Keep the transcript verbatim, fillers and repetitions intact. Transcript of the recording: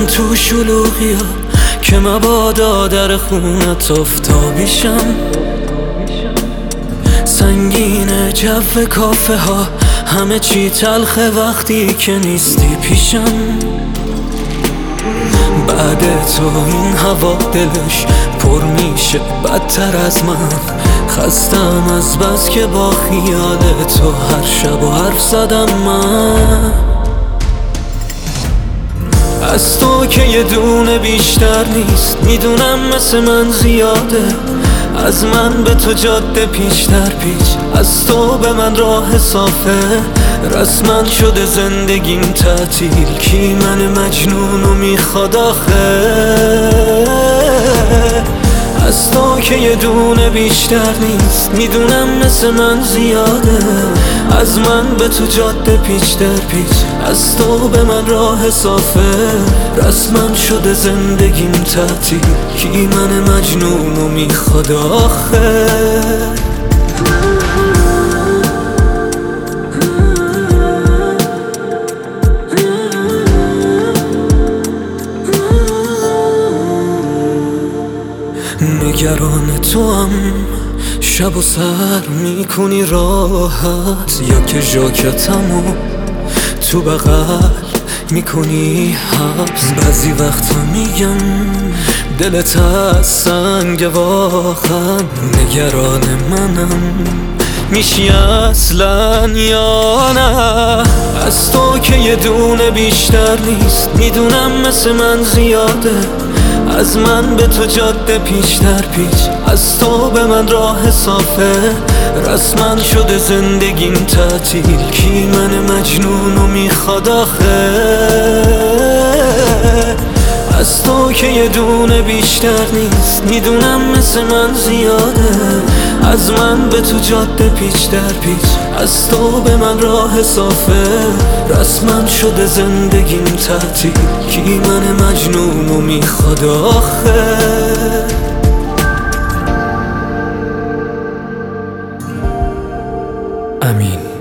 میرم تو شلوغیا که مبادا در خونت افتابیشم. سنگینه جو کافه ها، همه چی تلخه وقتی که نیستی پیشم. بعد تو این هوا دلش پر میشه بدتر از من. خستم از بس که با خیال تو هر شب و حرف زدم من. از تو که یه دونه بیشتر نیست، میدونم مثل من زیاده. از من به تو جاده پیش در پیچ، از تو به من راه صافه. رسما شده زندگیم تعطیل، کی من مجنونو میخواد آخه. از تو که یه دونه بیشتر نیست، میدونم مثل من زیاده. از من به تو جاده پیچ در پیچ، از تو به من راه صافه. رسما شده زندگیم تعطیل، کی من مجنونو میخواد آخه. نگران تو هم شب و سر میکنی راحت، یا که ژاکتمو تو بغل میکنی حبس. بعضی وقتا میگم دلت از سنگ واقعا. نگران منم میشی اصلا یا نه. از تو که یه دونه بیشتر نیست، میدونم مثل من زیاده. از من به تو جاده پیش در پیچ، از تو به من راه صافه. رسما شده زندگیم تعطیل، کی من مجنونو میخواد آخه. از تو که یه دونه بیشتر نیست، میدونم مثل من زیاده. از من به تو جاده پیچ در پیچ، از تو به من راه صافه. رسما شده زندگیم تعطیل، کی من مجنونو میخواد آخه. امین.